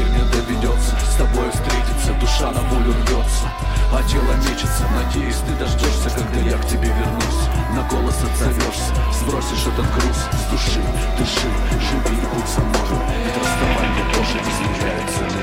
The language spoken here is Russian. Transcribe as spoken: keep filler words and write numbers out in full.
не доведется с тобой встретиться. Душа на волю рвется, а тело мечется. Надеюсь, ты дождешься, когда я к тебе вернусь. На голос отзовешься, сбросишь этот груз с души. Дыши, живи, будь со мной, ведь расставание тоже измеряется.